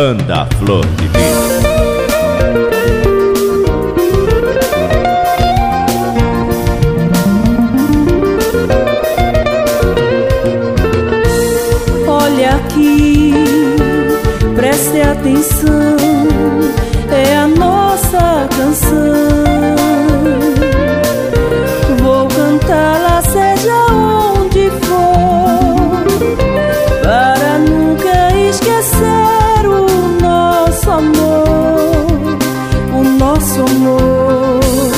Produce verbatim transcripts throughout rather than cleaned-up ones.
Banda Flor de Lis. Olha aqui, preste atenção, é a nossa canção. Vou cantá-la seja onde for, para nunca esquecer o nosso amor, o nosso amor.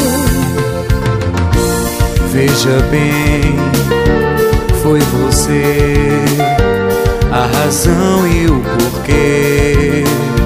Veja bem, foi você a razão e o porquê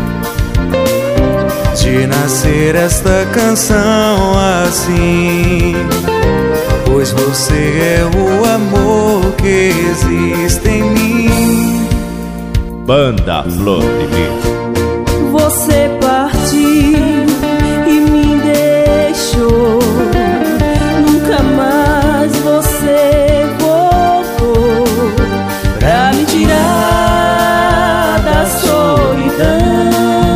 de nascer esta canção assim, pois você é o amor que existe em mim. Banda Flor de Lis. Você partiu e me deixou, nunca mais você voltou pra me tirar da solidão.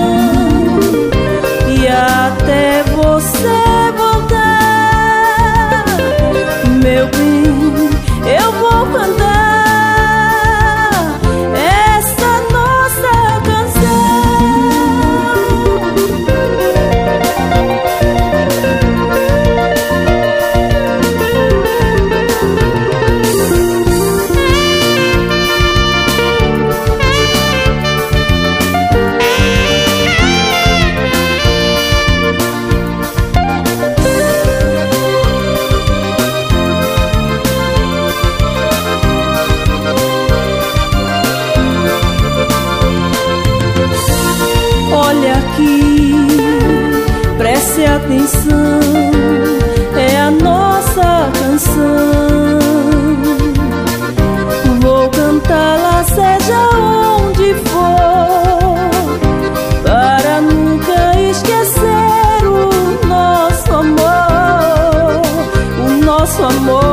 E até você voltar, meu bem, eu vou cantar essa nossa canção. Olha aqui, preste atenção, é a nossa canção. Vou cantá-la seja onde for, para nunca esquecer o nosso amor, o nosso amor.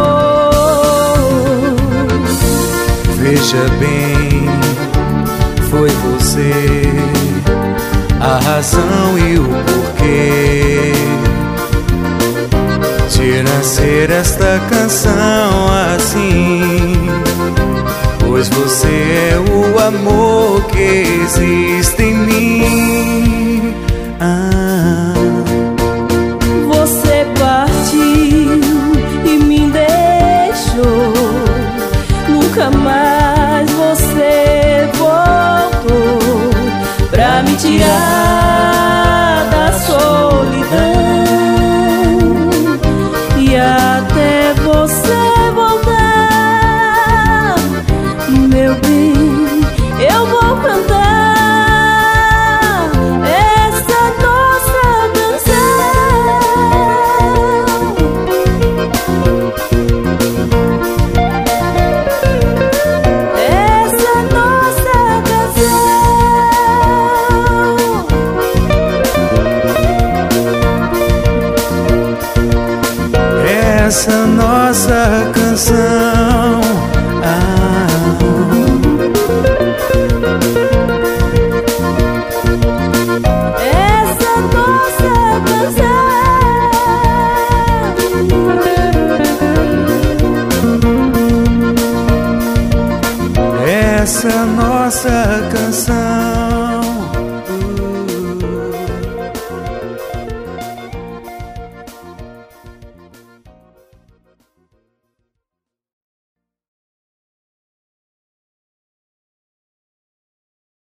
Veja bem, foi você a razão e o porquê de nascer esta canção assim, pois você é o amor que existe em mim. Ah. Você partiu e me deixou, nunca mais você voltou pra me tirar da solidão. E até você voltar, meu bem, eu vou cantar essa nossa canção. Essa nossa canção. Essa nossa canção. Ah. Essa nossa canção. Essa nossa canção.